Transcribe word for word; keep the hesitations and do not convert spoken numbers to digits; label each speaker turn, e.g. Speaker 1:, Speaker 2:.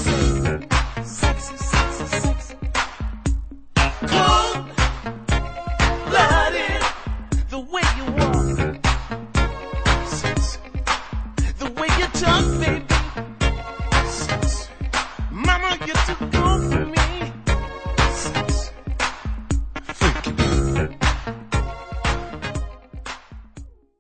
Speaker 1: Sexy, sexy, sexy. Cold blooded, the way you walk, sexy. The way you talk, baby, sexy. Mama, you're too cold for me.